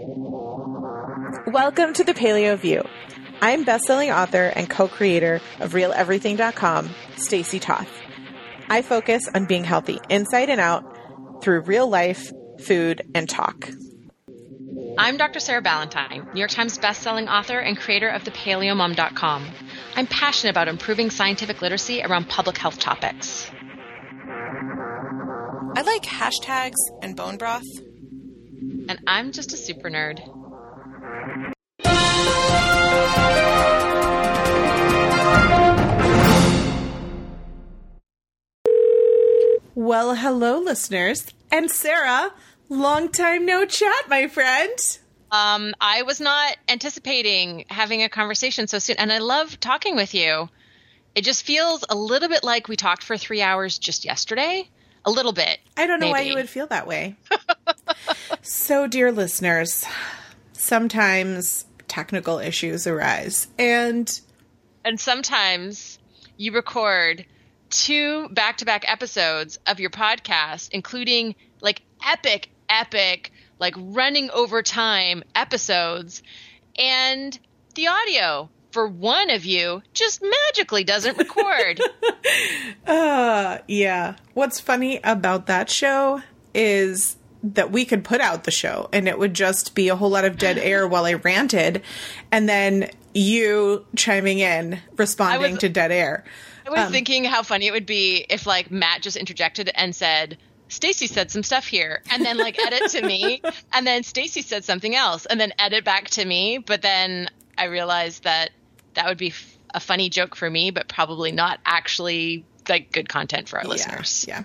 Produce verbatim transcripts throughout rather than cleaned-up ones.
Welcome to the Paleo View. I'm best-selling author and co-creator of Real Everything dot com, Stacey Toth. I focus on being healthy inside and out through real life, food, and talk. I'm Doctor Sarah Ballantyne, New York Times best-selling author and creator of the Paleo Mom dot com. I'm passionate about improving scientific literacy around public health topics. I like hashtags and bone broth. And I'm just a super nerd. Well, hello, listeners. And Sarah, long time no chat, my friend. Um, I was not anticipating having a conversation so soon, and I love talking with you. It just feels a little bit like we talked for three hours just yesterday. A little bit. I don't know maybe. why you would feel that way. So, dear listeners, sometimes technical issues arise, and... And sometimes you record two back-to-back episodes of your podcast, including, like, epic, epic, like, running over time episodes, and the audio for one of you just magically doesn't record. uh, yeah. What's funny about that show is that we could put out the show and it would just be a whole lot of dead air while I ranted, and then you chiming in, responding was, to dead air. I was um, thinking how funny it would be if, like, Matt just interjected and said, Stacey said some stuff here, and then, like, edit to me, and then Stacey said something else, and then edit back to me, but then I realized that that would be f- a funny joke for me, but probably not actually, like, good content for our yeah, listeners. Yeah.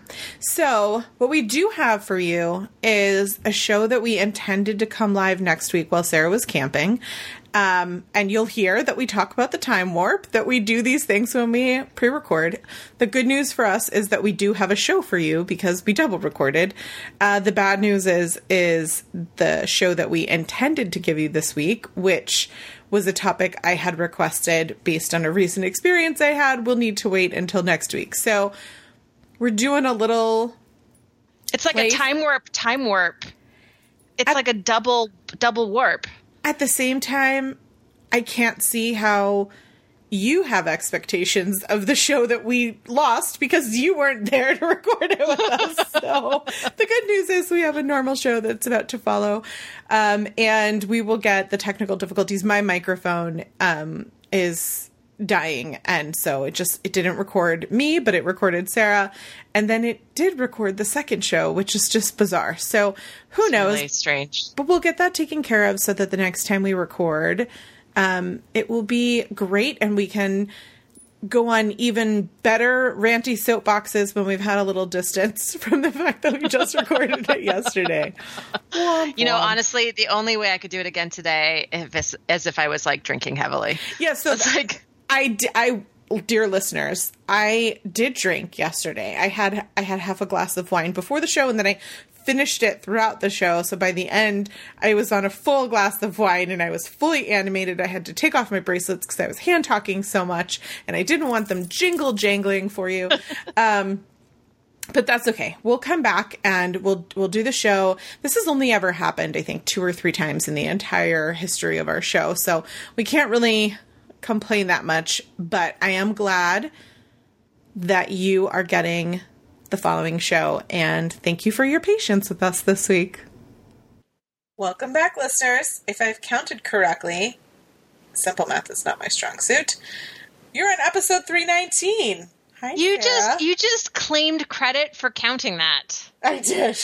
So what we do have for you is a show that we intended to come live next week while Sarah was camping. Um, and you'll hear that we talk about the time warp, that we do these things when we pre-record. The good news for us is that we do have a show for you because we double recorded. Uh, the bad news is, is the show that we intended to give you this week, which was a topic I had requested based on a recent experience I had, will need to wait until next week. So we're doing a little... It's like play- a time warp, time warp. It's At- like a double, double warp. At the same time, I can't see how you have expectations of the show that we lost because you weren't there to record it with us. So the good news is we have a normal show that's about to follow. Um, and we will get the technical difficulties. My microphone um, is dying. And so it just, it didn't record me, but it recorded Sarah. And then it did record the second show, which is just bizarre. So who It's knows? really strange. But we'll get that taken care of so that the next time we record, um, it will be great and we can go on even better ranty soapboxes when we've had a little distance from the fact that we just recorded it yesterday. Womp You know, womp. honestly, the only way I could do it again today is as if I was, like, drinking heavily. Yeah, so It's like... I, d- I, dear listeners, I did drink yesterday. I had I had half a glass of wine before the show, and then I finished it throughout the show. So by the end, I was on a full glass of wine, and I was fully animated. I had to take off my bracelets because I was hand talking so much, and I didn't want them jingle jangling for you. um, but that's okay. We'll come back and we'll we'll do the show. This has only ever happened, I think, two or three times in the entire history of our show, so we can't really complain that much, but I am glad that you are getting the following show, and thank you for your patience with us this week. Welcome back, listeners. If I've counted correctly, simple math is not my strong suit, you're on episode three nineteen. Hi, You Sarah. just you just claimed credit for counting that. I did.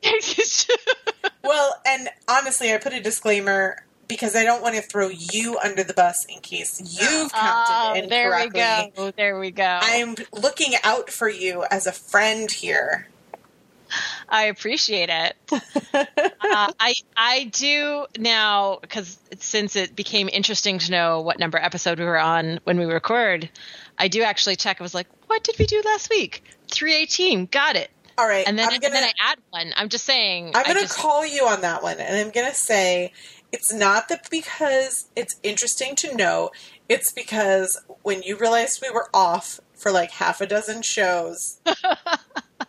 Well, and honestly, I put a disclaimer because I don't want to throw you under the bus in case you've counted Oh, there we incorrectly. go. There we go. I'm looking out for you as a friend here. I appreciate it. uh, I I do now, because since it became interesting to know what number episode we were on when we record, I do actually check. I was like, what did we do last week? three eighteen. Got it. All right. And then, I'm gonna, and then I add one. I'm just saying. I'm going to just, call you on that one. And I'm going to say it's not that because it's interesting to know. It's because when you realized we were off for like half a dozen shows,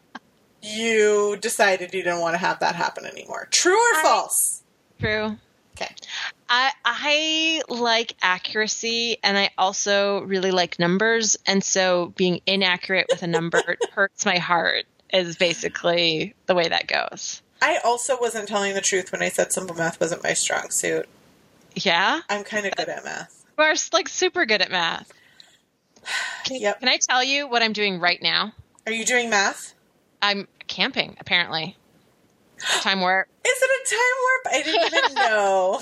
you decided you didn't want to have that happen anymore. True or I, false? True. Okay. I I like accuracy, and I also really like numbers, and so being inaccurate with a number hurts my heart is basically the way that goes. I also wasn't telling the truth when I said simple math wasn't my strong suit. Yeah? I'm kind of good at math. You are like super good at math. Can, Yep. can I tell you what I'm doing right now? Are you doing math? I'm camping, apparently. Time warp. Is it a time warp? I didn't even know.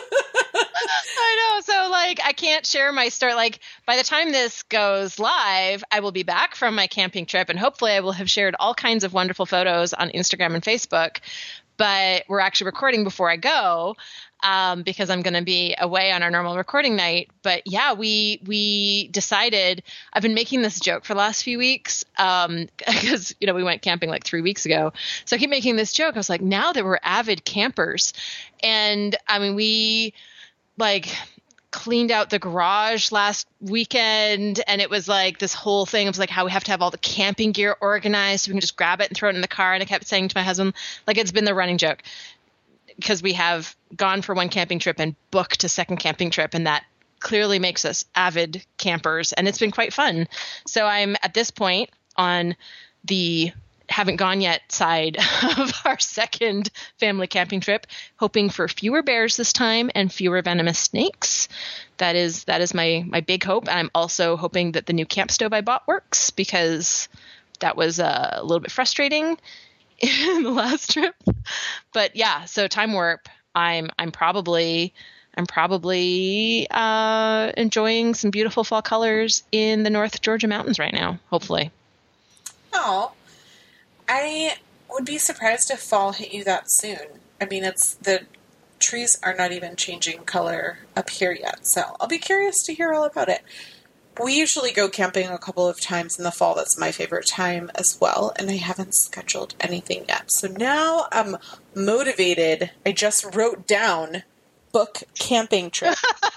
I know. So, like, I can't share my story. Like, by the time this goes live, I will be back from my camping trip, and hopefully I will have shared all kinds of wonderful photos on Instagram and Facebook. But we're actually recording before I go um, because I'm going to be away on our normal recording night. But yeah, we we decided. I've been making this joke for the last few weeks um, because you know we went camping like three weeks ago. So I keep making this joke. I was like, now that we're avid campers, and I mean we like cleaned out the garage last weekend, and it was like this whole thing. It was like how we have to have all the camping gear organized so we can just grab it and throw it in the car. And I kept saying to my husband, like, it's been the running joke because we have gone for one camping trip and booked a second camping trip, and that clearly makes us avid campers, and it's been quite fun. So I'm at this point on the haven't gone yet side of our second family camping trip, hoping for fewer bears this time and fewer venomous snakes. That is that is my my big hope. And I'm also hoping that the new camp stove I bought works, because that was uh, a little bit frustrating in the last trip. But yeah, so time warp. I'm I'm probably I'm probably uh, enjoying some beautiful fall colors in the North Georgia mountains right now. Hopefully. Oh. I would be surprised if fall hit you that soon. I mean, it's the trees are not even changing color up here yet, so I'll be curious to hear all about it. We usually go camping a couple of times in the fall. That's my favorite time as well, and I haven't scheduled anything yet. So now I'm motivated. I just wrote down book camping trip.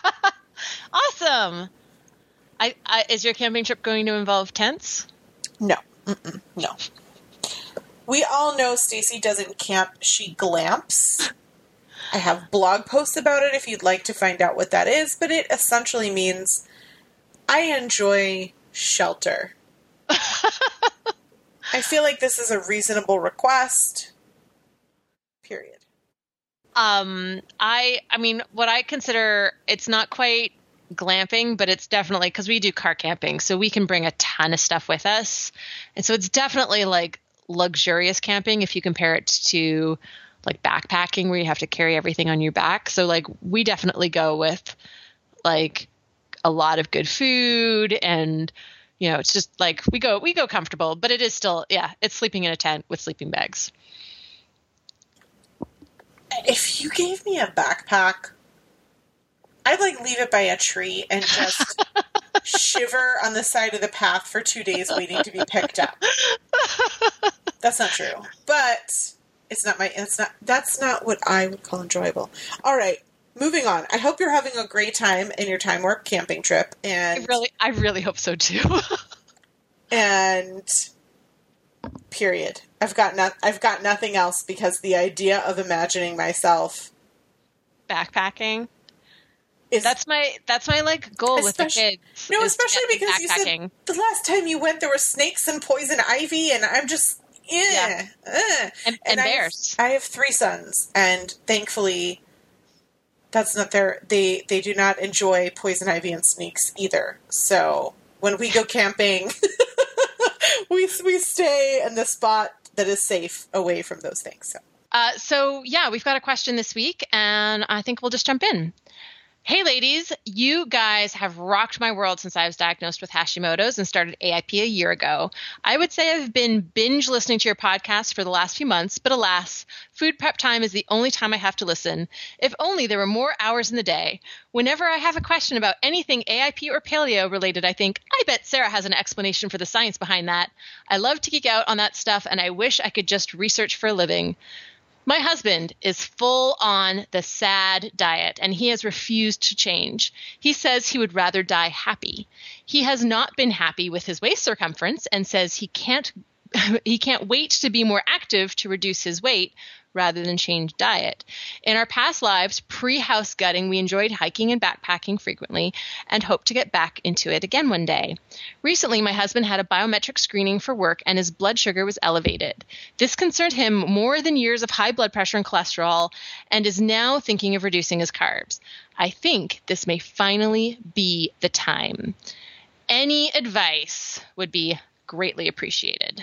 Awesome. I, I is your camping trip going to involve tents? No. Mm-mm, no. We all know Stacy doesn't camp, she glamps. I have blog posts about it if you'd like to find out what that is, but it essentially means I enjoy shelter. I feel like this is a reasonable request. Period. Um, I, I mean, what I consider, it's not quite glamping, but it's definitely, because we do car camping, so we can bring a ton of stuff with us. And so it's definitely like luxurious camping if you compare it to like backpacking where you have to carry everything on your back. So like we definitely go with like a lot of good food, and you know, it's just like we go we go comfortable, but it is still, yeah, it's sleeping in a tent with sleeping bags. If you gave me a backpack, I'd like leave it by a tree and just shiver on the side of the path for two days waiting to be picked up. That's not true, but it's not my, it's not, that's not what I would call enjoyable. All right, moving on. I hope you're having a great time in your time warp camping trip. And I really, I really hope so too. And period. I've got not, I've got nothing else, because the idea of imagining myself backpacking. Is, that's my that's my like goal with the kids. No, especially because you said the last time you went there were snakes and poison ivy, and I'm just eh, yeah, eh. and, and, and bears. I have, I have three sons, and thankfully, that's not their. They they do not enjoy poison ivy and snakes either. So when we go camping, we we stay in the spot that is safe away from those things. So. Uh, so yeah, we've got a question this week, and I think we'll just jump in. Hey ladies, you guys have rocked my world since I was diagnosed with Hashimoto's and started A I P a year ago. I would say I've been binge listening to your podcast for the last few months, but alas, food prep time is the only time I have to listen. If only there were more hours in the day. Whenever I have a question about anything A I P or paleo related, I think, I bet Sarah has an explanation for the science behind that. I love to geek out on that stuff, and I wish I could just research for a living. My husband is full on the SAD diet, and he has refused to change. He says he would rather die happy. He has not been happy with his waist circumference and says he can't he can't wait to be more active to reduce his weight rather than change diet. In our past lives, pre-house gutting, we enjoyed hiking and backpacking frequently and hope to get back into it again one day. Recently, my husband had a biometric screening for work and his blood sugar was elevated. This concerned him more than years of high blood pressure and cholesterol and is now thinking of reducing his carbs. I think this may finally be the time. Any advice would be greatly appreciated.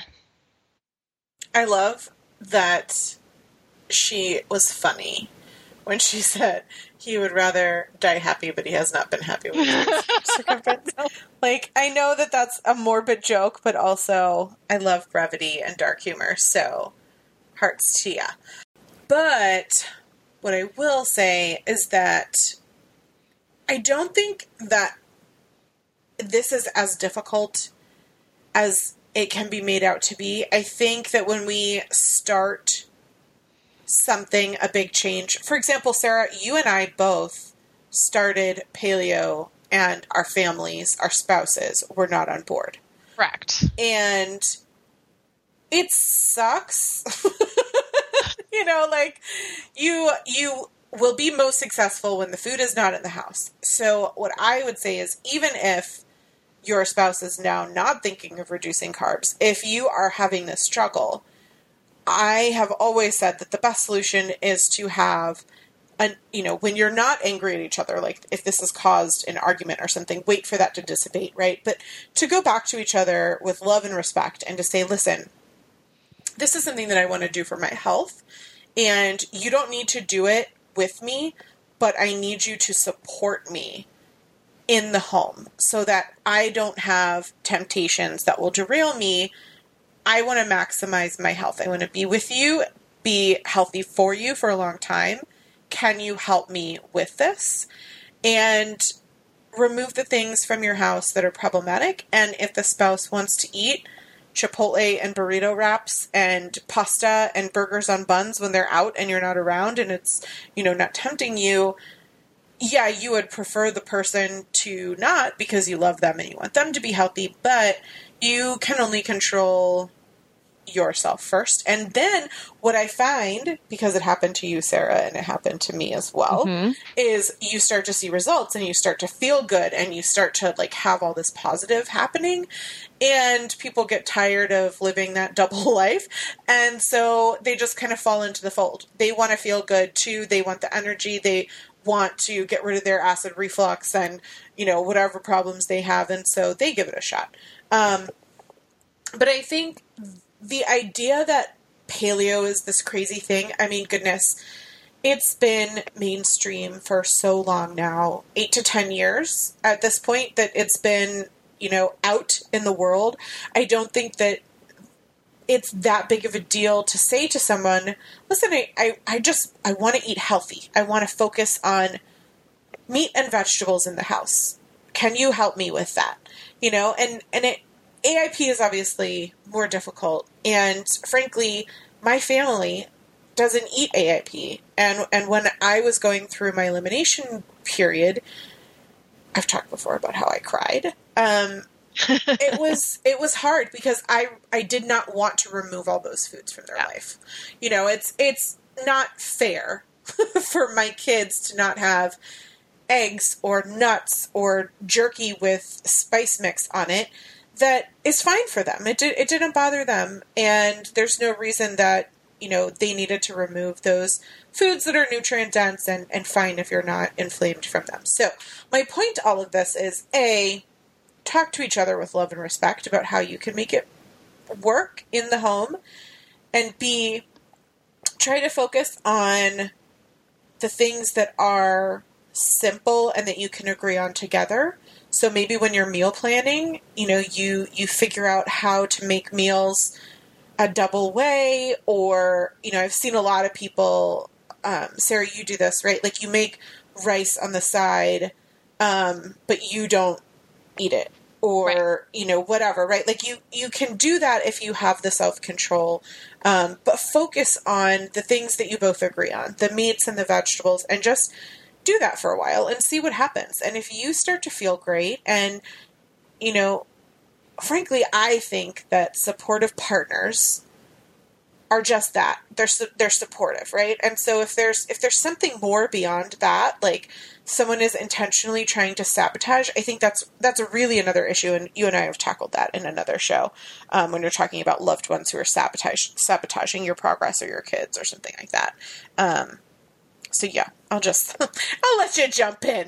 I love that she was funny when she said he would rather die happy, but he has not been happy with his circumference. Like, I know that that's a morbid joke, but also I love brevity and dark humor, so hearts to ya. But what I will say is that I don't think that this is as difficult as it can be made out to be. I think that when we start something, a big change, for example, Sarah, you and I both started paleo and our families, our spouses were not on board. Correct. And it sucks. You know, like you, you will be most successful when the food is not in the house. So what I would say is, even if your spouse is now not thinking of reducing carbs, if you are having this struggle, I have always said that the best solution is to have an, you know, when you're not angry at each other, like if this has caused an argument or something, wait for that to dissipate, right? But to go back to each other with love and respect and to say, listen, this is something that I want to do for my health, and you don't need to do it with me, but I need you to support me in the home so that I don't have temptations that will derail me. I want to maximize my health. I want to be with you, be healthy for you for a long time. Can you help me with this? And remove the things from your house that are problematic. And if the spouse wants to eat Chipotle and burrito wraps and pasta and burgers on buns when they're out and you're not around and it's, you know, not tempting you, yeah, you would prefer the person to not, because you love them and you want them to be healthy, but you can only control yourself first. And then what I find, because it happened to you, Sarah, and it happened to me as well, mm-hmm. is you start to see results and you start to feel good and you start to like have all this positive happening, and people get tired of living that double life. And so they just kind of fall into the fold. They want to feel good too. They want the energy. They want to get rid of their acid reflux and, you know, whatever problems they have. And so they give it a shot. Um, but I think the idea that paleo is this crazy thing, I mean, goodness, it's been mainstream for so long now, eight to ten years at this point that it's been, you know, out in the world. I don't think that it's that big of a deal to say to someone, listen, I, I, I just, I want to eat healthy. I want to focus on meat and vegetables in the house. Can you help me with that? You know, and, and it, A I P is obviously more difficult. And frankly, my family doesn't eat A I P. And, and when I was going through my elimination period, I've talked before about how I cried. Um, it was it was hard because I I did not want to remove all those foods from their yeah. life. You know, it's it's not fair for my kids to not have eggs or nuts or jerky with spice mix on it. That is fine for them. It did it didn't bother them, and there's no reason that, you know, they needed to remove those foods that are nutrient dense and, and fine if you're not inflamed from them. So my point to all of this is, A, talk to each other with love and respect about how you can make it work in the home, and B, try to focus on the things that are simple and that you can agree on together. So maybe when you're meal planning, you know, you, you figure out how to make meals a double way, or, you know, I've seen a lot of people, um, Sarah, you do this, right? Like you make rice on the side, um, but you don't eat it, or, right. you know, whatever, right? Like you, you can do that if you have the self-control, um, but focus on the things that you both agree on, the meats and the vegetables, and just do that for a while and see what happens. And if you start to feel great and, you know, frankly, I think that supportive partners are just that. They're they're supportive, right? And so if there's if there's something more beyond that, like someone is intentionally trying to sabotage, I think that's that's a really another issue, and you and I have tackled that in another show um, when you're talking about loved ones who are sabotage, sabotaging your progress or your kids or something like that. Um, so yeah, I'll just I'll let you jump in.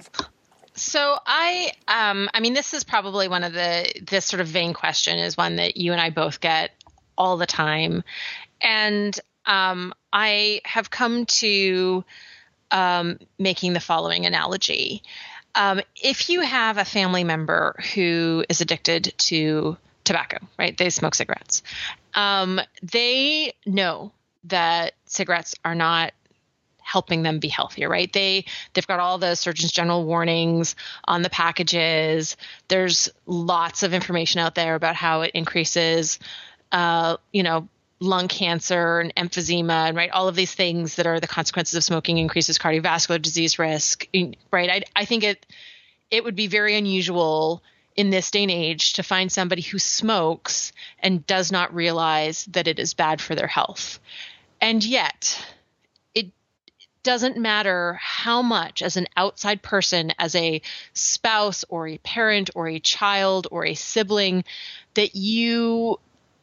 So I, um, I mean, this is probably one of the this sort of vain question is one that you and I both get all the time. And um, I have come to um, making the following analogy. Um, if you have a family member who is addicted to tobacco, right? They smoke cigarettes. Um, they know that cigarettes are not helping them be healthier, right? They, they've got all the Surgeon General warnings on the packages. There's lots of information out there about how it increases, uh, you know, lung cancer and emphysema, and right, all of these things that are the consequences of smoking, increases cardiovascular disease risk, right? I, I think it it would be very unusual in this day and age to find somebody who smokes and does not realize that it is bad for their health. And yet, it doesn't matter how much, as an outside person, as a spouse or a parent or a child or a sibling, that you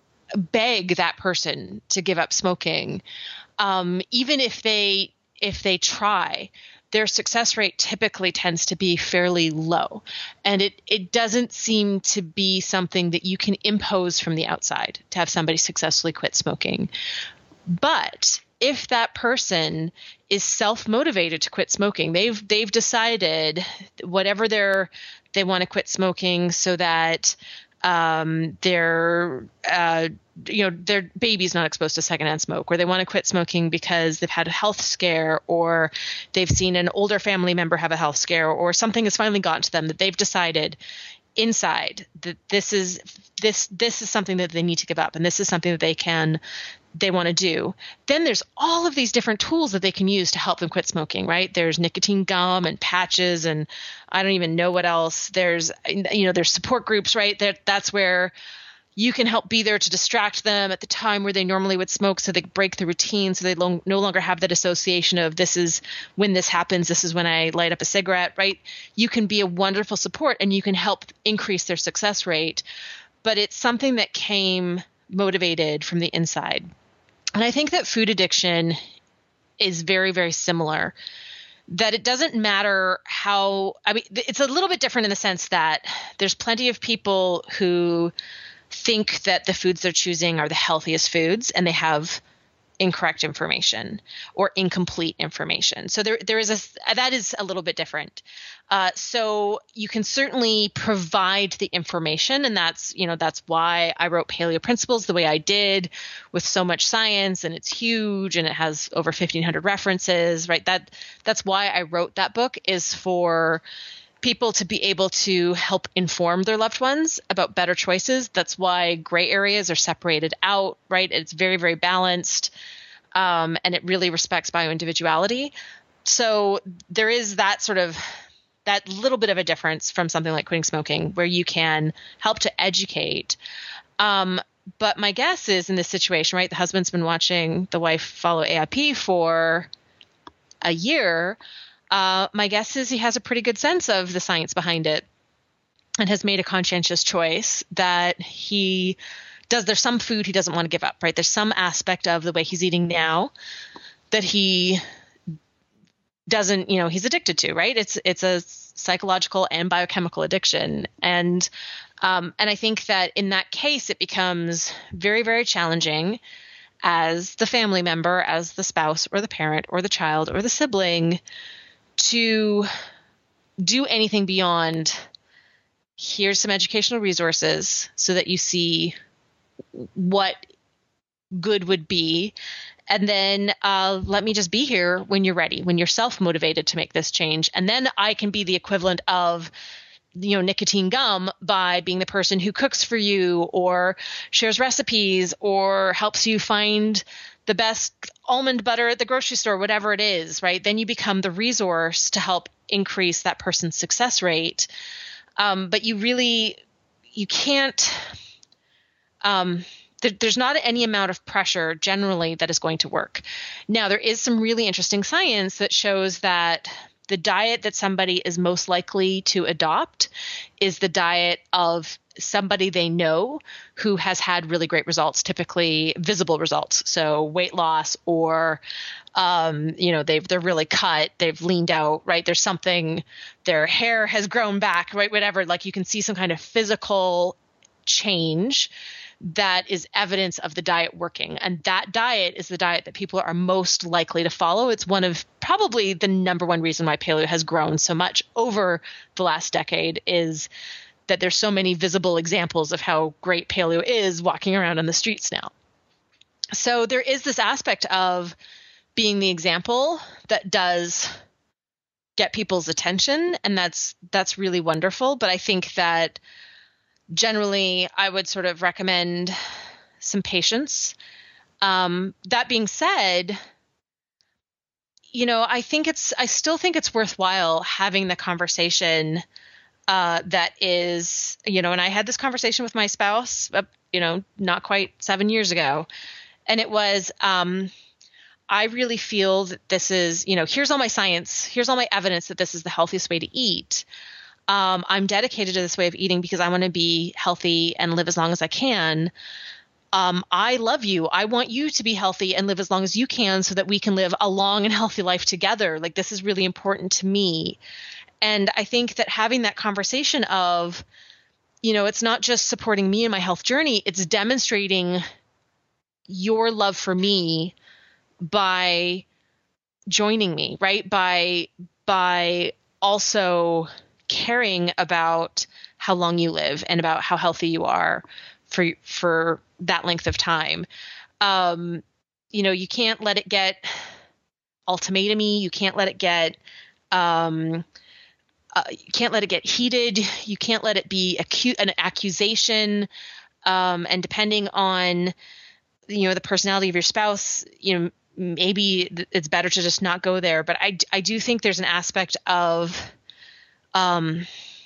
beg that person to give up smoking, um, even if they if they try, their success rate typically tends to be fairly low, and it it doesn't seem to be something that you can impose from the outside to have somebody successfully quit smoking. But if that person is self-motivated to quit smoking, they've they've decided whatever they're they want to quit smoking so that Um, their, uh, you know, their baby's not exposed to secondhand smoke, or they want to quit smoking because they've had a health scare, or they've seen an older family member have a health scare, or something has finally gotten to them that they've decided inside that this is this this is something that they need to give up, and this is something that they can they want to do. Then there's all of these different tools that they can use to help them quit smoking, right? There's nicotine gum and patches, and I don't even know what else. There's, you know, there's support groups, right? That that's where you can help be there to distract them at the time where they normally would smoke, so they break the routine, so they lo- no longer have that association of this is when this happens, this is when I light up a cigarette, right? You can be a wonderful support, and you can help increase their success rate, but it's something that came motivated from the inside. And I think that food addiction is very, very similar, that it doesn't matter how, I mean, it's a little bit different in the sense that there's plenty of people who think that the foods they're choosing are the healthiest foods, and they have incorrect information or incomplete information. So there, there is a, that is a little bit different. Uh, so you can certainly provide the information, and that's, you know, that's why I wrote Paleo Principles the way I did, with so much science, and it's huge, and it has over fifteen hundred references, right? That, that's why I wrote that book, is for people to be able to help inform their loved ones about better choices. That's why gray areas are separated out, right? It's very, very balanced, um, and it really respects bioindividuality. So there is that sort of, that little bit of a difference from something like quitting smoking, where you can help to educate. Um, but my guess is, in this situation, right, the husband's been watching the wife follow A I P for a year. Uh, my guess is he has a pretty good sense of the science behind it, and has made a conscientious choice that he does. There's some food he doesn't want to give up, right? There's some aspect of the way he's eating now that he doesn't, you know, he's addicted to, right? It's, it's a psychological and biochemical addiction. And, um, and I think that in that case, it becomes very, very challenging as the family member, as the spouse or the parent or the child or the sibling, to do anything beyond, here's some educational resources so that you see what good would be. And then uh, let me just be here when you're ready, when you're self-motivated to make this change. And then I can be the equivalent of, you know, nicotine gum by being the person who cooks for you, or shares recipes, or helps you find the best almond butter at the grocery store, whatever it is, right? Then you become the resource to help increase that person's success rate. Um, but you really, you can't, um, there, there's not any amount of pressure generally that is going to work. Now, there is some really interesting science that shows that the diet that somebody is most likely to adopt is the diet of somebody they know who has had really great results, typically visible results. So weight loss, or, um, you know, they've, they're really cut, they've leaned out, right? There's something, their hair has grown back, right? Whatever, like you can see some kind of physical change that is evidence of the diet working. And that diet is the diet that people are most likely to follow. It's one of probably the number one reason why paleo has grown so much over the last decade, is that there's so many visible examples of how great paleo is walking around on the streets now. So there is this aspect of being the example that does get people's attention, and that's that's really wonderful. But I think that generally I would sort of recommend some patience. Um, that being said, you know, I think it's I still think it's worthwhile having the conversation Uh, that is, you know, and I had this conversation with my spouse, uh, you know, not quite seven years ago. And it was, um, I really feel that this is, you know, here's all my science, here's all my evidence that this is the healthiest way to eat. Um, I'm dedicated to this way of eating because I want to be healthy and live as long as I can. Um, I love you. I want you to be healthy and live as long as you can so that we can live a long and healthy life together. Like, this is really important to me. And I think that having that conversation of, you know, it's not just supporting me in my health journey, it's demonstrating your love for me by joining me, right? By, by also caring about how long you live and about how healthy you are for, for that length of time. Um, you know, you can't let it get ultimatum-y. You can't let it get, um, Uh, you can't let it get heated. You can't let it be acu- an accusation. Um, and depending on, you know, the personality of your spouse, you know, maybe it's better to just not go there. But I, I do think there's an aspect of, um,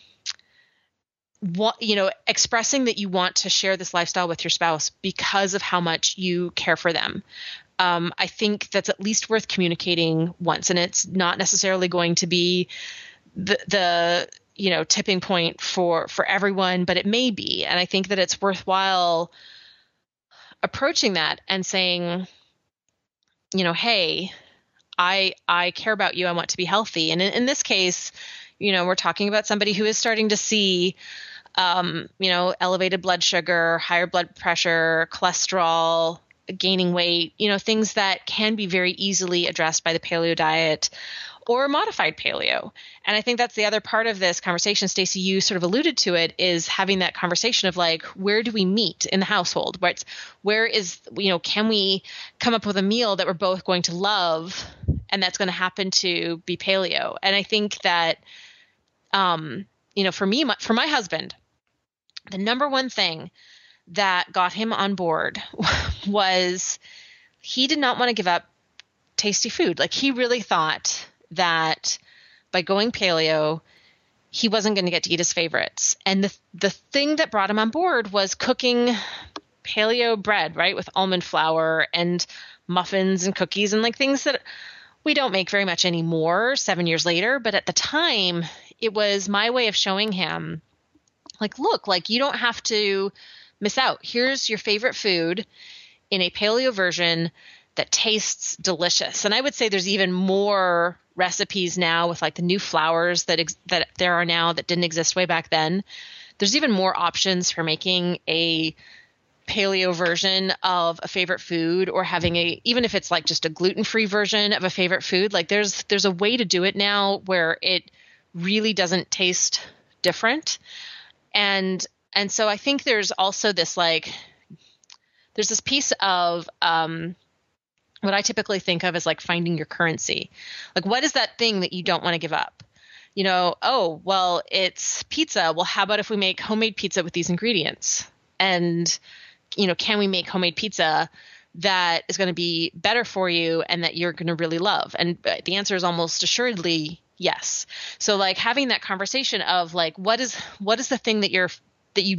what, you know, expressing that you want to share this lifestyle with your spouse because of how much you care for them. Um, I think that's at least worth communicating once, and it's not necessarily going to be the, the, you know, tipping point for, for everyone, but it may be. And I think that it's worthwhile approaching that and saying, you know, hey, I, I care about you. I want to be healthy. And in, in this case, you know, we're talking about somebody who is starting to see, um, you know, elevated blood sugar, higher blood pressure, cholesterol, gaining weight, you know, things that can be very easily addressed by the paleo diet or modified paleo. And I think that's the other part of this conversation. Stacey, you sort of alluded to it, is having that conversation of like, where do we meet in the household? Where, it's, where is, you know, can we come up with a meal that we're both going to love and that's going to happen to be paleo? And I think that, um, you know, for me, my, for my husband, the number one thing that got him on board was he did not want to give up tasty food. Like, he really thought that by going paleo, he wasn't going to get to eat his favorites. And the the thing that brought him on board was cooking paleo bread, right? With almond flour and muffins and cookies and like things that we don't make very much anymore seven years later. But at the time, it was my way of showing him, like, look, like, you don't have to miss out. Here's your favorite food in a paleo version that tastes delicious. And I would say there's even more recipes now with like the new flours that ex- that there are now that didn't exist way back then. There's even more options for making a paleo version of a favorite food, or having a, even if it's like just a gluten-free version of a favorite food, like there's there's a way to do it now where it really doesn't taste different. And and so I think there's also this like there's this piece of um what I typically think of as like finding your currency. Like, what is that thing that you don't want to give up? You know, oh, well, it's pizza. Well, how about if we make homemade pizza with these ingredients? And, you know, can we make homemade pizza that is going to be better for you and that you're going to really love? And the answer is almost assuredly yes. So like having that conversation of like, what is, what is the thing that you're, that you don't,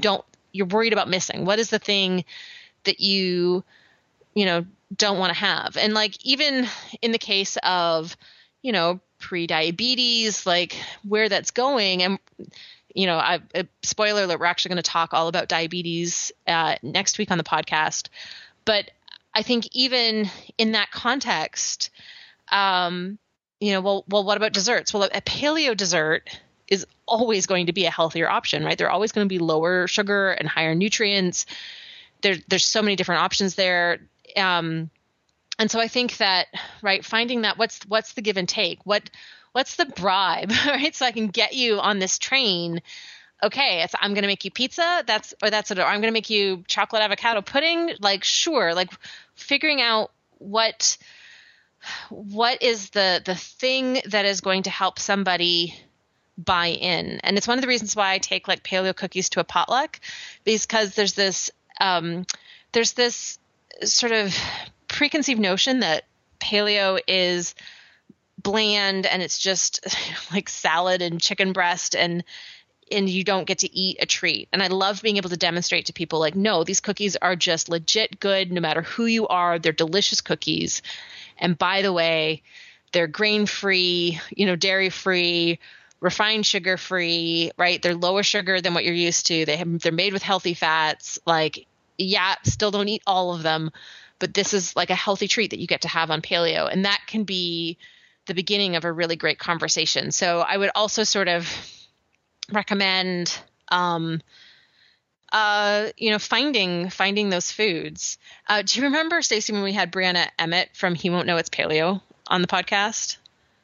you're worried about missing? What is the thing that you, you know, don't want to have? And like, even in the case of, you know, pre-diabetes, like where that's going. And, you know, I, uh, spoiler alert, we're actually going to talk all about diabetes uh, next week on the podcast. But I think even in that context, um, you know, well, well, what about desserts? Well, a paleo dessert is always going to be a healthier option, right? They're always going to be lower sugar and higher nutrients. There, there's so many different options there. Um, and so I think that, right, finding that what's, what's the give and take? What, what's the bribe, right? So I can get you on this train. Okay, it's, I'm going to make you pizza. That's, or that's, or I'm going to make you chocolate avocado pudding. Like, sure. Like figuring out what, what is the, the thing that is going to help somebody buy in. And it's one of the reasons why I take like paleo cookies to a potluck, because there's this, um, there's this sort of preconceived notion that paleo is bland and it's just like salad and chicken breast and, and you don't get to eat a treat. And I love being able to demonstrate to people like, no, these cookies are just legit good no matter who you are. They're delicious cookies. And by the way, they're grain-free, you know, dairy-free, refined sugar-free, right? They're lower sugar than what you're used to. They have, they're made with healthy fats. Like, yeah, still don't eat all of them, but this is like a healthy treat that you get to have on paleo. And that can be the beginning of a really great conversation. So I would also sort of recommend, um, uh, you know, finding, finding those foods. Uh, do you remember, Stacey, when we had Brianna Emmett from He Won't Know It's Paleo on the podcast?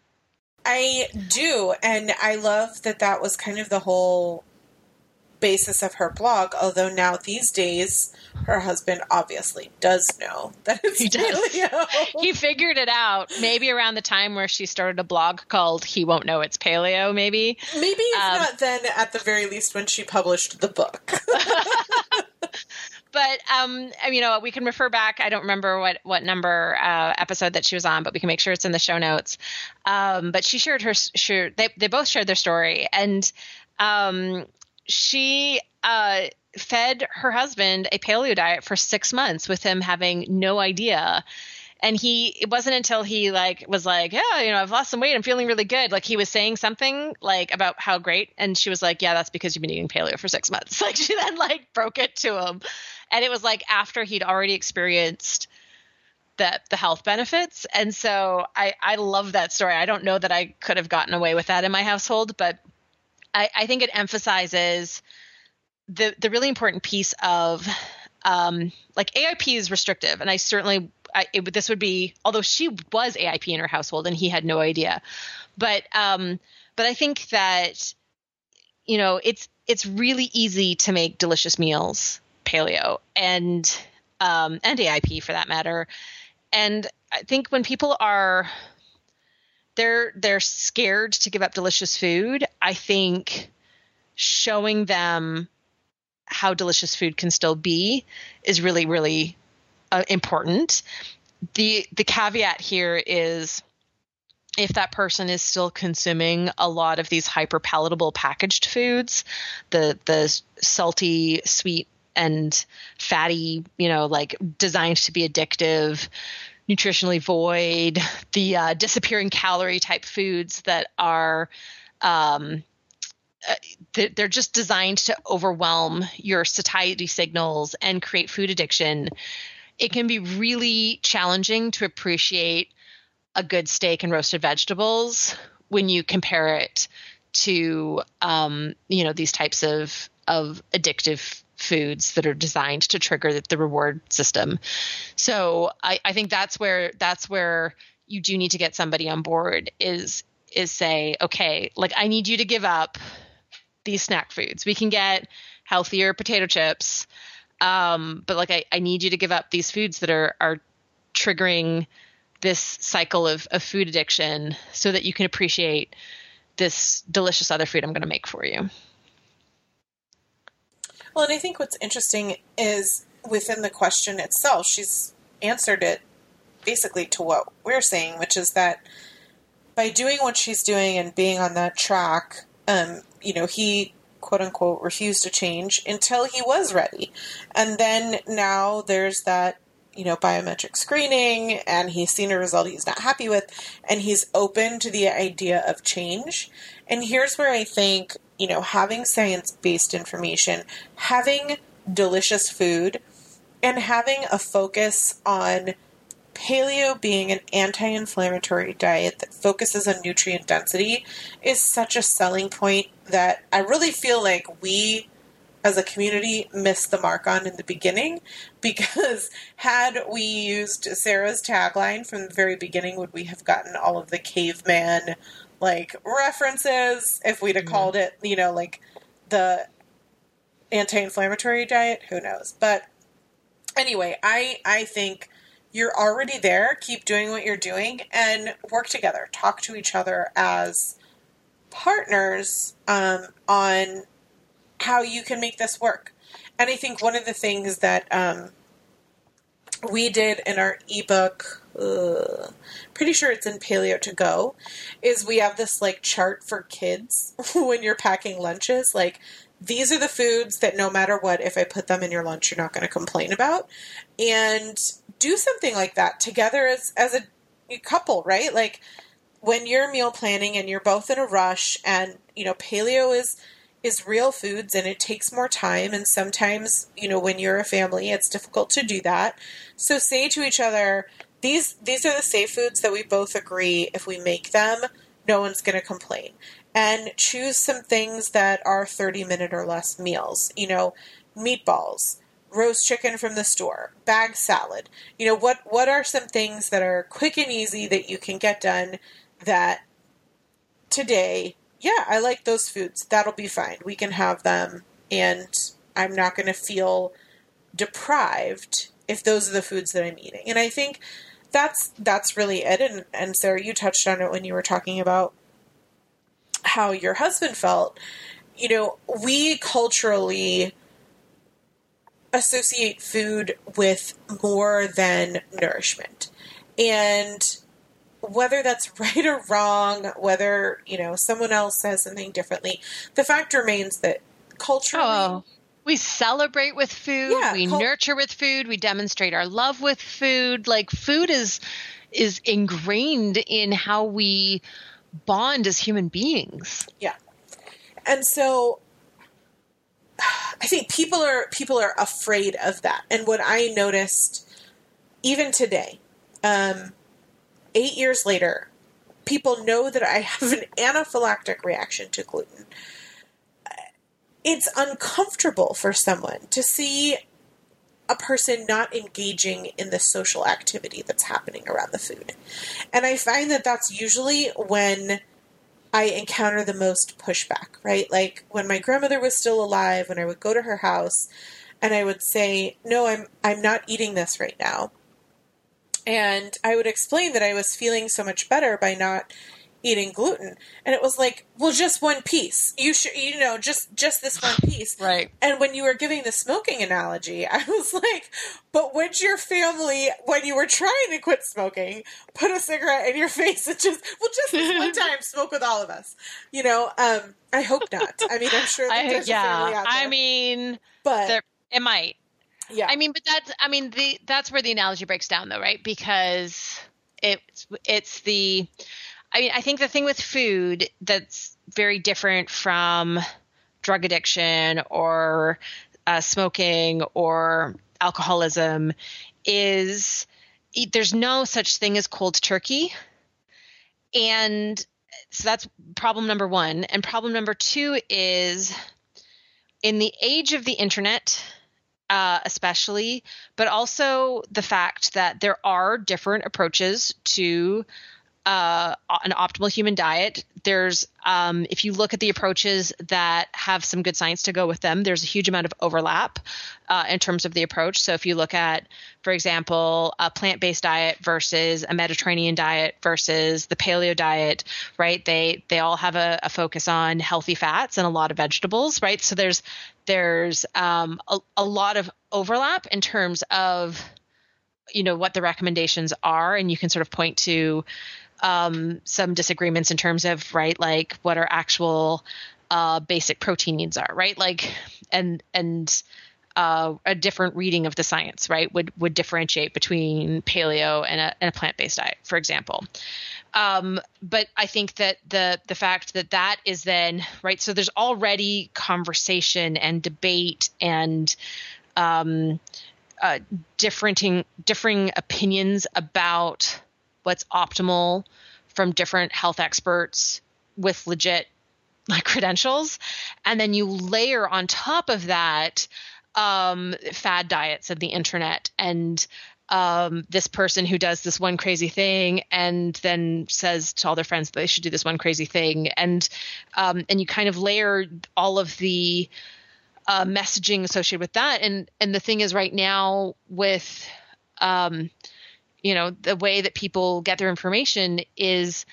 I do. And I love that that was kind of the whole basis of her blog. Although now these days, her husband obviously does know that it's he does. paleo. He figured it out maybe around the time where she started a blog called He Won't Know It's Paleo, maybe. Maybe if um, not then, at the very least when she published the book. But, um, you know, we can refer back. I don't remember what, what number uh, episode that she was on, but we can make sure it's in the show notes. Um, but she shared her, sure, they, they both shared their story. And um, she uh, fed her husband a paleo diet for six months with him having no idea. And he, it wasn't until he like was like, yeah, you know, I've lost some weight. I'm feeling really good. Like he was saying something like about how great. And she was like, yeah, that's because you've been eating paleo for six months. Like she then like broke it to him. And it was like after he'd already experienced the, the health benefits. And so I, I love that story. I don't know that I could have gotten away with that in my household, but I, I think it emphasizes the, the really important piece of um, like A I P is restrictive. And I certainly I, it, this would be, although she was A I P in her household and he had no idea, but, um, but I think that, you know, it's, it's really easy to make delicious meals, paleo and, um, and A I P for that matter. And I think when people are, they're, they're scared to give up delicious food, I think showing them how delicious food can still be is really, really Uh, important. The the caveat here is if that person is still consuming a lot of these hyper palatable packaged foods, the the salty, sweet, and fatty, you know, like designed to be addictive, nutritionally void, the uh, disappearing calorie type foods that are um, uh, they're just designed to overwhelm your satiety signals and create food addiction. It can be really challenging to appreciate a good steak and roasted vegetables when you compare it to, um, you know, these types of, of addictive foods that are designed to trigger the, the reward system. So I, I think that's where, that's where you do need to get somebody on board is, is say, okay, like I need you to give up these snack foods. We can get healthier potato chips. Um, but like, I, I need you to give up these foods that are, are triggering this cycle of, of food addiction so that you can appreciate this delicious other food I'm going to make for you. Well, and I think what's interesting is within the question itself, she's answered it basically to what we're saying, which is that by doing what she's doing and being on that track, um, you know, he quote unquote refused to change until he was ready. And then now there's that, you know, biometric screening, and he's seen a result he's not happy with, and he's open to the idea of change. And here's where I think, you know, having science-based information, having delicious food, and having a focus on paleo being an anti-inflammatory diet that focuses on nutrient density is such a selling point that I really feel like we as a community missed the mark on in the beginning, because had we used Sarah's tagline from the very beginning, would we have gotten all of the caveman like references if we'd have mm-hmm. called it, you know, like the anti-inflammatory diet? Who knows? But anyway, I I think you're already there. Keep doing what you're doing and work together. Talk to each other as partners um, on how you can make this work. And I think one of the things that um, we did in our ebook, uh, pretty sure it's in Paleo to Go, is we have this like chart for kids when you're packing lunches. Like, these are the foods that no matter what, if I put them in your lunch, you're not going to complain about. And do something like that together as, as a, a couple, right? Like when you're meal planning and you're both in a rush, and, you know, paleo is, is real foods and it takes more time. And sometimes, you know, when you're a family, it's difficult to do that. So say to each other, these, these are the safe foods that we both agree if we make them, no one's going to complain. And choose some things that are thirty minute or less meals, you know, meatballs, roast chicken from the store, bag salad. You know, what, what are some things that are quick and easy that you can get done that today, yeah, I like those foods. That'll be fine. We can have them, and I'm not going to feel deprived if those are the foods that I'm eating. And I think that's that's really it. And, and Sarah, you touched on it when you were talking about how your husband felt. You know, we culturally associate food with more than nourishment. And whether that's right or wrong, whether, you know, someone else says something differently, the fact remains that culturally... Oh, we celebrate with food, yeah, we cult- nurture with food, we demonstrate our love with food. Like, food is is ingrained in how we bond as human beings. Yeah. And so I think people are people are afraid of that. And what I noticed even today, um, eight years later, people know that I have an anaphylactic reaction to gluten. It's uncomfortable for someone to see a person not engaging in the social activity that's happening around the food. And I find that that's usually when I encounter the most pushback, right? Like when my grandmother was still alive, when I would go to her house and I would say, no, I'm, I'm not eating this right now. And I would explain that I was feeling so much better by not eating gluten. And it was like, well, just one piece. You should, you know, just, just this one piece. Right. And when you were giving the smoking analogy, I was like, but would your family, when you were trying to quit smoking, put a cigarette in your face and just, well, just this one time smoke with all of us? You know, um, I hope not. I mean, I'm sure that I, there's yeah, a family out there. I mean, but there, it might. Yeah. I mean, but that's, I mean, the, that's where the analogy breaks down though, right? Because it's, it's the, I mean, I think the thing with food that's very different from drug addiction or uh, smoking or alcoholism is there's no such thing as cold turkey. And so that's problem number one. And problem number two is in the age of the internet, uh, especially, but also the fact that there are different approaches to Uh, an optimal human diet. There's, um, if you look at the approaches that have some good science to go with them, there's a huge amount of overlap uh, in terms of the approach. So if you look at, for example, a plant-based diet versus a Mediterranean diet versus the paleo diet, right? They they all have a, a focus on healthy fats and a lot of vegetables, right? So there's there's um, a, a lot of overlap in terms of, you know, what the recommendations are, and you can sort of point to Um, some disagreements in terms of, right, like what are actual uh, basic protein needs are, right? Like, and and uh, a different reading of the science, right, would would differentiate between paleo and a, and a plant-based diet, for example. Um, but I think that the the fact that that is then, right, so there's already conversation and debate and um, uh, differing differing opinions about what's optimal from different health experts with legit like credentials. And then you layer on top of that um, fad diets of the internet and um, this person who does this one crazy thing and then says to all their friends that they should do this one crazy thing. And, um, and you kind of layer all of the uh, messaging associated with that. And, and the thing is right now with, um, you know, the way that people get their information is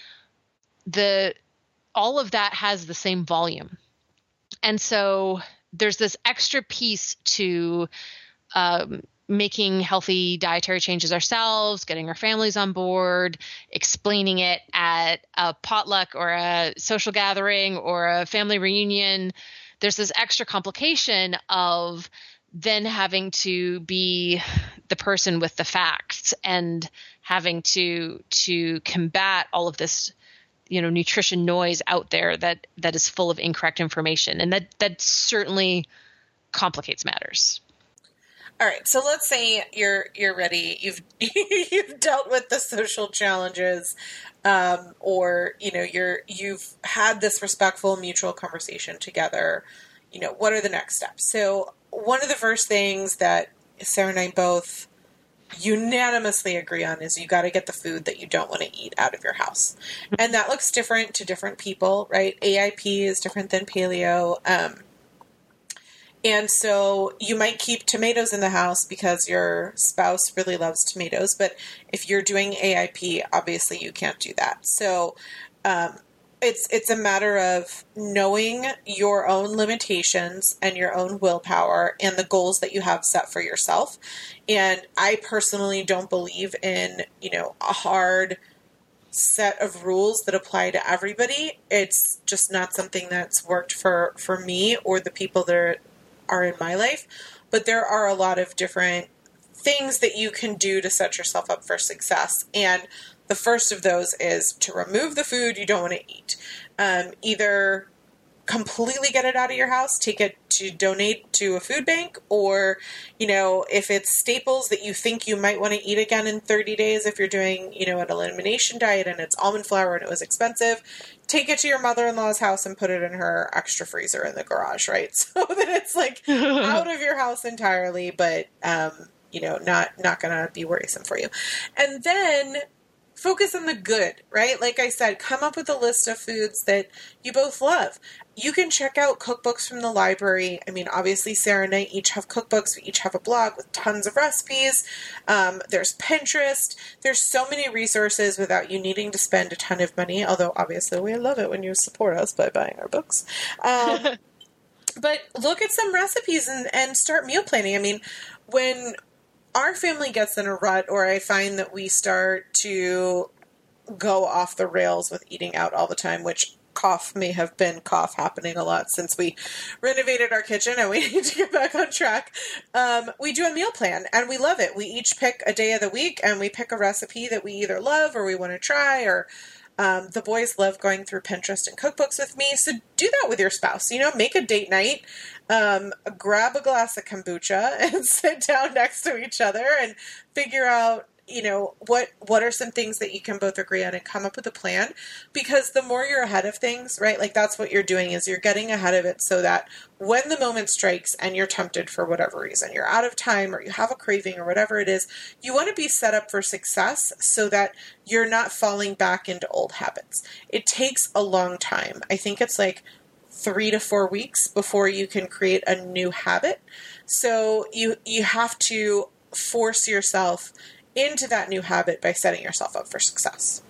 the, all of that has the same volume. And so there's this extra piece to um, making healthy dietary changes ourselves, getting our families on board, explaining it at a potluck or a social gathering or a family reunion. There's this extra complication of then having to be the person with the facts and having to to combat all of this, you know, nutrition noise out there that that is full of incorrect information, and that that certainly complicates matters. All right, so let's say you're you're ready. You've you've dealt with the social challenges, um, or you know you're you've had this respectful, mutual conversation together. You know, what are the next steps? So one of the first things that Sarah and I both unanimously agree on is you got to get the food that you don't want to eat out of your house. And that looks different to different people, right? A I P is different than paleo. Um, and so you might keep tomatoes in the house because your spouse really loves tomatoes. But if you're doing A I P, obviously you can't do that. So, um, It's it's a matter of knowing your own limitations and your own willpower and the goals that you have set for yourself. And I personally don't believe in, you know, a hard set of rules that apply to everybody. It's just not something that's worked for, for me or the people that are, are in my life. But there are a lot of different things that you can do to set yourself up for success. And the first of those is to remove the food you don't want to eat. Um, either completely get it out of your house, take it to donate to a food bank, or, you know, if it's staples that you think you might want to eat again in thirty days, if you're doing, you know, an elimination diet and it's almond flour and it was expensive, take it to your mother-in-law's house and put it in her extra freezer in the garage, right? So that it's like out of your house entirely, but, um, you know, not, not going to be worrisome for you. And then focus on the good, right? Like I said, come up with a list of foods that you both love. You can check out cookbooks from the library. I mean, obviously, Sarah and I each have cookbooks. We each have a blog with tons of recipes. Um, there's Pinterest. There's so many resources without you needing to spend a ton of money, although obviously we love it when you support us by buying our books. Um, but look at some recipes and, and start meal planning. I mean, when our family gets in a rut, or I find that we start to go off the rails with eating out all the time, which cough may have been cough happening a lot since we renovated our kitchen and we need to get back on track. Um, we do a meal plan and we love it. We each pick a day of the week and we pick a recipe that we either love or we want to try, or Um, the boys love going through Pinterest and cookbooks with me. So do that with your spouse. You know, make a date night, um, grab a glass of kombucha and sit down next to each other and figure out, you know, what, what are some things that you can both agree on and come up with a plan. Because the more you're ahead of things, right, like that's what you're doing, is you're getting ahead of it so that when the moment strikes and you're tempted for whatever reason, you're out of time or you have a craving or whatever it is, you want to be set up for success so that you're not falling back into old habits. It takes a long time. I think it's like three to four weeks before you can create a new habit. So you, you have to force yourself into that new habit by setting yourself up for success.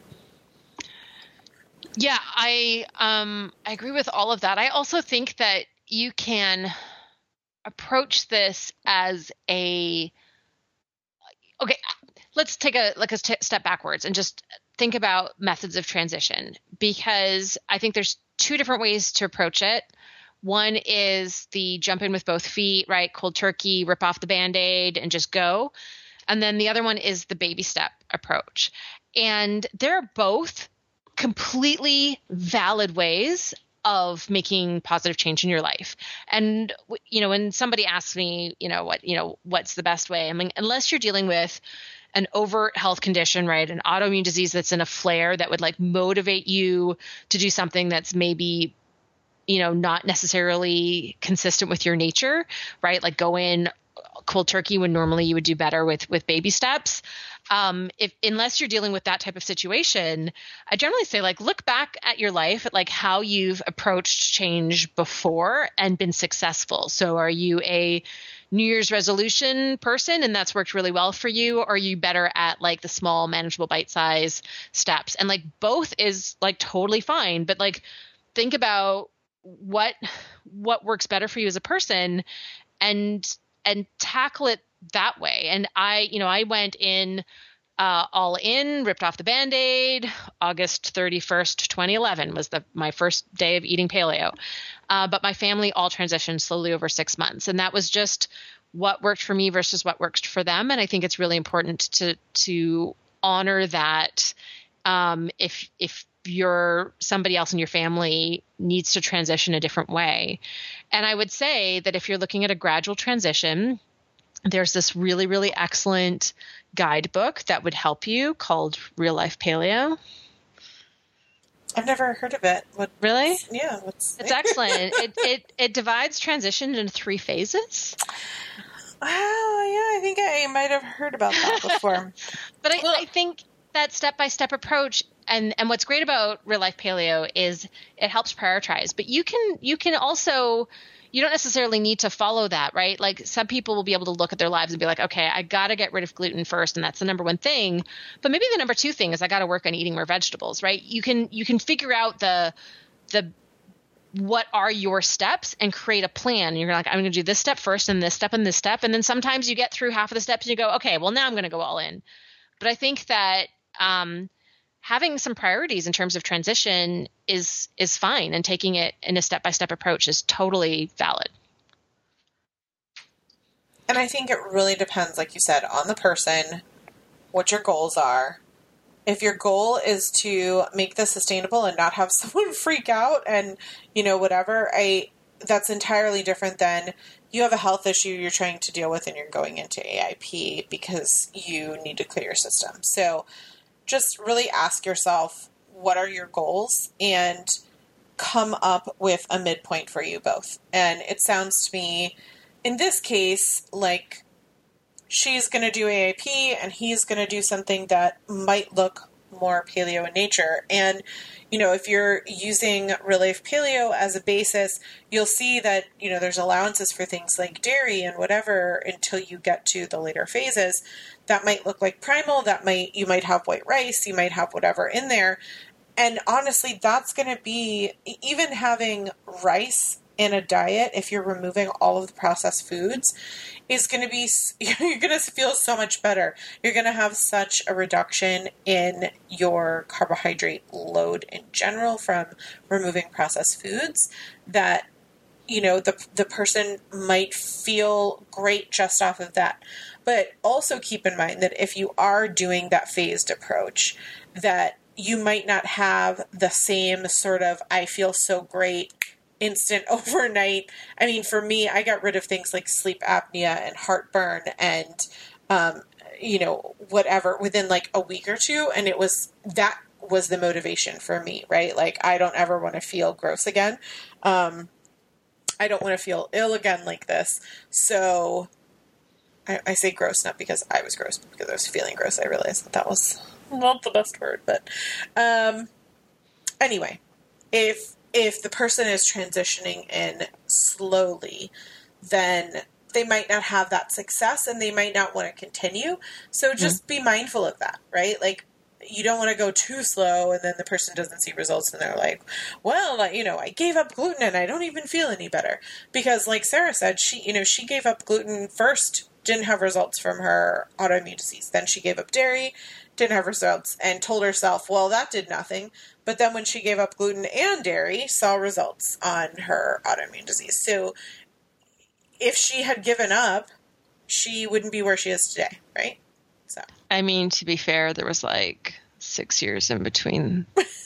Yeah, I um I agree with all of that. I also think that you can approach this as a okay, let's take a like a st- step backwards and just think about methods of transition, because I think there's two different ways to approach it. One is the jump in with both feet, right? Cold turkey, rip off the Band-Aid and just go. And then the other one is the baby step approach. And they're both completely valid ways of making positive change in your life. And, you know, when somebody asks me, you know, what, you know, what's the best way? I mean, unless you're dealing with an overt health condition, right? An autoimmune disease that's in a flare that would like motivate you to do something that's maybe, you know, not necessarily consistent with your nature, right? Like go in cold turkey when normally you would do better with, with baby steps. Um, if, unless you're dealing with that type of situation, I generally say like, look back at your life at like how you've approached change before and been successful. So are you a New Year's resolution person and that's worked really well for you? Or are you better at like the small, manageable bite size steps? And like both is like totally fine, but like think about what, what works better for you as a person and, and tackle it that way. And I, you know, I went in uh, all in, ripped off the Band-Aid. August thirty-first, twenty eleven was the my first day of eating paleo. Uh, but my family all transitioned slowly over six months. And that was just what worked for me versus what worked for them. And I think it's really important to, to honor that. Um, if, if you're somebody else in your family needs to transition a different way. And I would say that if you're looking at a gradual transition, there's this really, really excellent guidebook that would help you called Real Life Paleo. I've never heard of it. What, really? Yeah. What's... It's excellent. it, it it divides transition into three phases. Wow. Yeah, I think I might have heard about that before. But I, I think that step-by-step approach, and, and what's great about Real Life Paleo is it helps prioritize. But you can you can also... You don't necessarily need to follow that, right? Like some people will be able to look at their lives and be like, okay, I got to get rid of gluten first. And that's the number one thing. But maybe the number two thing is I got to work on eating more vegetables, right? You can, you can figure out the, the, what are your steps and create a plan. And you're like, I'm going to do this step first and this step and this step. And then sometimes you get through half of the steps and you go, okay, well now I'm going to go all in. But I think that, um, having some priorities in terms of transition is is fine, and taking it in a step-by-step approach is totally valid. And I think it really depends, like you said, on the person, what your goals are. If your goal is to make this sustainable and not have someone freak out and, you know, whatever, I that's entirely different than you have a health issue you're trying to deal with and you're going into A I P because you need to clear your system. So just really ask yourself, what are your goals, and come up with a midpoint for you both. And it sounds to me, in this case, like she's going to do A I P and he's going to do something that might look more paleo in nature. And, you know, if you're using Real Life Paleo as a basis, you'll see that, you know, there's allowances for things like dairy and whatever until you get to the later phases. That might look like primal. That might, you might have white rice, you might have whatever in there. And honestly, that's going to be, even having rice in a diet, if you're removing all of the processed foods, is going to be, you're going to feel so much better. You're going to have such a reduction in your carbohydrate load in general from removing processed foods that, you know, the the person might feel great just off of that. But also keep in mind that if you are doing that phased approach, that you might not have the same sort of, I feel so great, instant overnight. I mean, for me, I got rid of things like sleep apnea and heartburn and, um, you know, whatever within like a week or two. And it was, that was the motivation for me, right? Like, I don't ever want to feel gross again. Um, I don't want to feel ill again like this. So I, I say gross, not because I was gross, but because I was feeling gross. I realized that that was not the best word, but, um, anyway, if, if the person is transitioning in slowly, then they might not have that success and they might not want to continue. So just mm-hmm. be mindful of that, right? Like, you don't want to go too slow and then the person doesn't see results and they're like, well, you know, I gave up gluten and I don't even feel any better. Because like Sarah said, she, you know, she gave up gluten first didn't have results from her autoimmune disease. Then she gave up dairy, didn't have results, and told herself, well, that did nothing. But then when she gave up gluten and dairy, saw results on her autoimmune disease. So if she had given up, she wouldn't be where she is today, right? So I mean, to be fair, there was like six years in between.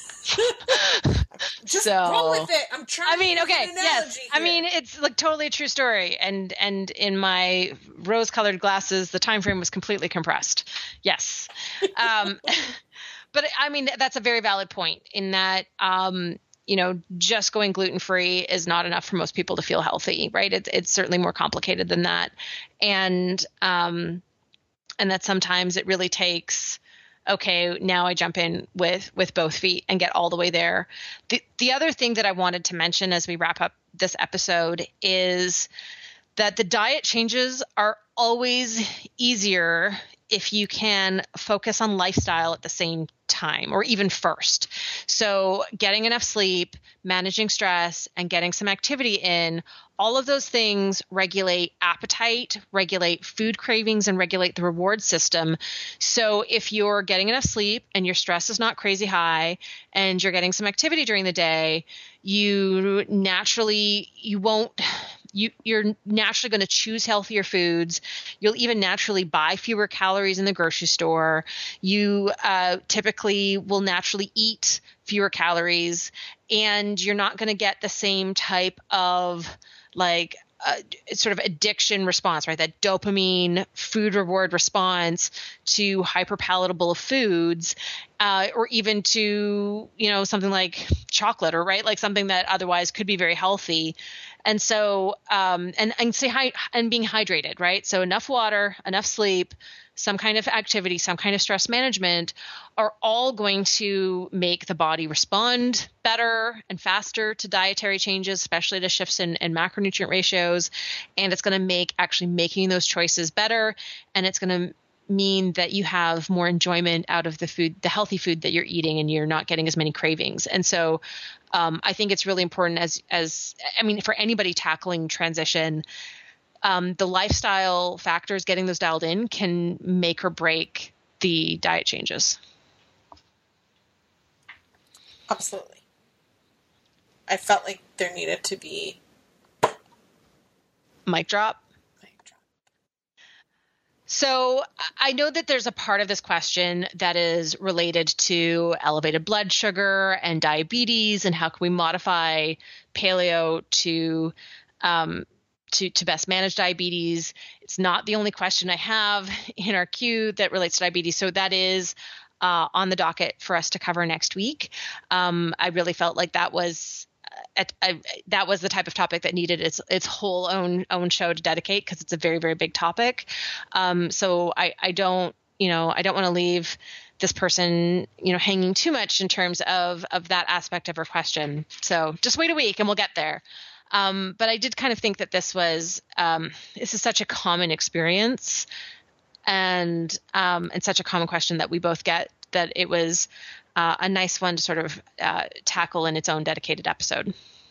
Just so, roll with it. I'm trying. I mean, to okay, an yes. here. I mean, it's like totally a true story, and and in my rose-colored glasses, the time frame was completely compressed. Yes, um, but I mean, that's a very valid point in that. Um, you know, just going gluten-free is not enough for most people to feel healthy, right? It's it's certainly more complicated than that, and um, and that sometimes it really takes. Okay, now I jump in with with both feet and get all the way there. The the other thing that I wanted to mention as we wrap up this episode is that the diet changes are always easier if you can focus on lifestyle at the same time or even first. So getting enough sleep, managing stress, and getting some activity in, all of those things regulate appetite, regulate food cravings, and regulate the reward system. So if you're getting enough sleep and your stress is not crazy high and you're getting some activity during the day, you naturally, you won't, you, you're naturally going to choose healthier foods. You'll even naturally buy fewer calories in the grocery store. You uh, typically will naturally eat fewer calories, and you're not going to get the same type of like uh, sort of addiction response, right? That dopamine food reward response to hyperpalatable foods, uh, or even to, you know, something like chocolate, or right, like something that otherwise could be very healthy. And so, um, and, and say hi, and being hydrated, right? So enough water, enough sleep, some kind of activity, some kind of stress management are all going to make the body respond better and faster to dietary changes, especially to shifts in, in macronutrient ratios. And it's going to make actually making those choices better. And it's going to mean that you have more enjoyment out of the food, the healthy food that you're eating, and you're not getting as many cravings. And so um, I think it's really important as, as, I mean, for anybody tackling transition, um, the lifestyle factors, getting those dialed in can make or break the diet changes. Absolutely. I felt like there needed to be mic drop. So I know that there's a part of this question that is related to elevated blood sugar and diabetes, and how can we modify paleo to um, to to best manage diabetes. It's not the only question I have in our queue that relates to diabetes. So that is uh, on the docket for us to cover next week. Um, I really felt like that was At, I, that was the type of topic that needed its its whole own own show to dedicate, because it's a very, very big topic. Um, so I, I don't, you know, I don't want to leave this person, you know, hanging too much in terms of of that aspect of her question. So just wait a week and we'll get there. Um, but I did kind of think that this was um, this is such a common experience, and um, and such a common question that we both get, that it was Uh, a nice one to sort of uh, tackle in its own dedicated episode.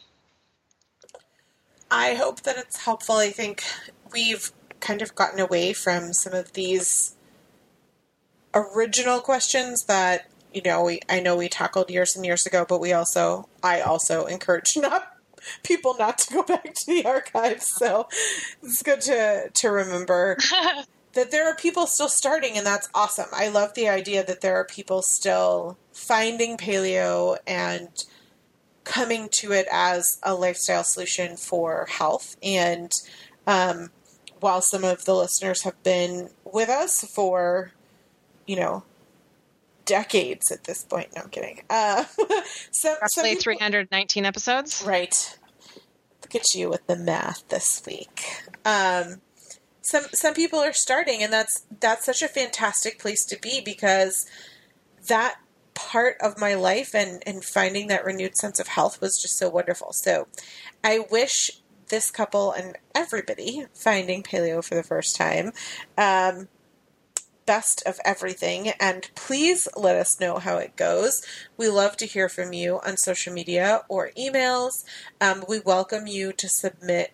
I hope that it's helpful. I think we've kind of gotten away from some of these original questions that, you know, we I know we tackled years and years ago, but we also, I also encourage not people not to go back to the archives. So it's good to, to remember that there are people still starting, and that's awesome. I love the idea that there are people still finding paleo and coming to it as a lifestyle solution for health. And um, while some of the listeners have been with us for, you know, decades at this point, no, I'm kidding. Uh, so, Roughly three hundred nineteen episodes. Right. Look at you with the math this week. Um, Some some people are starting, and that's that's such a fantastic place to be, because that part of my life and, and finding that renewed sense of health was just so wonderful. So I wish this couple and everybody finding paleo for the first time um, best of everything, and please let us know how it goes. We love to hear from you on social media or emails. Um, we welcome you to submit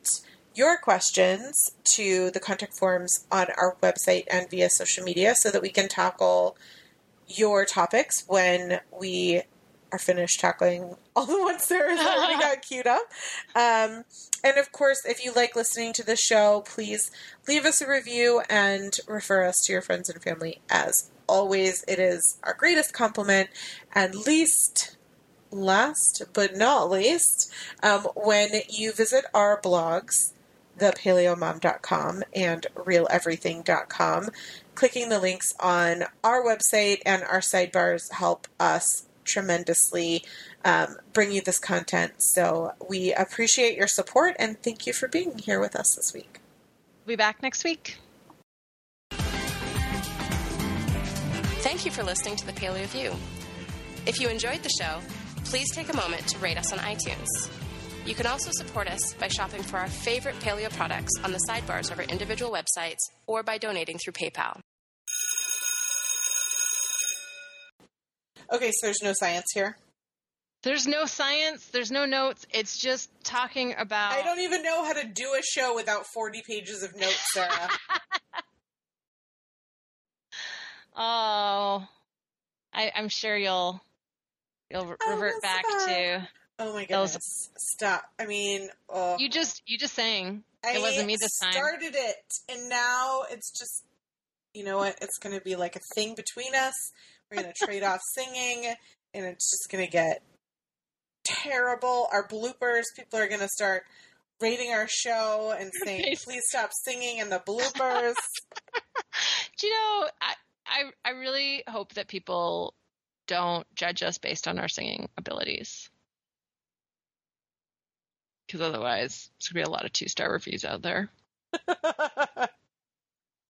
your questions to the contact forms on our website and via social media so that we can tackle your topics when we are finished tackling all the ones Sarah's already got queued up. Um, and of course, if you like listening to the show, please leave us a review and refer us to your friends and family. As always, it is our greatest compliment. And least, last but not least, um, when you visit our blogs, the paleo mom dot com and real everything dot com, clicking the links on our website and our sidebars help us tremendously um, bring you this content. So we appreciate your support and thank you for being here with us this week. We'll be back next week. Thank you for listening to The Paleo View. If you enjoyed the show, please take a moment to rate us on iTunes. You can also support us by shopping for our favorite paleo products on the sidebars of our individual websites or by donating through PayPal. Okay, so there's no science here. There's no science. There's no notes. It's just talking about... I don't even know how to do a show without forty pages of notes, Sarah. Oh, I, I'm sure you'll you'll re- oh, revert back bad. to... Oh my goodness. Those... Stop. I mean... Oh. You just you just sang. I it wasn't me this time. I started it, and now it's just... You know what? It's going to be like a thing between us. We're going to trade off singing, and it's just going to get terrible. Our bloopers, people are going to start rating our show and saying, please stop singing in the bloopers. Do you know, I, I, I really hope that people don't judge us based on our singing abilities. Because otherwise, there's going to be a lot of two-star reviews out there.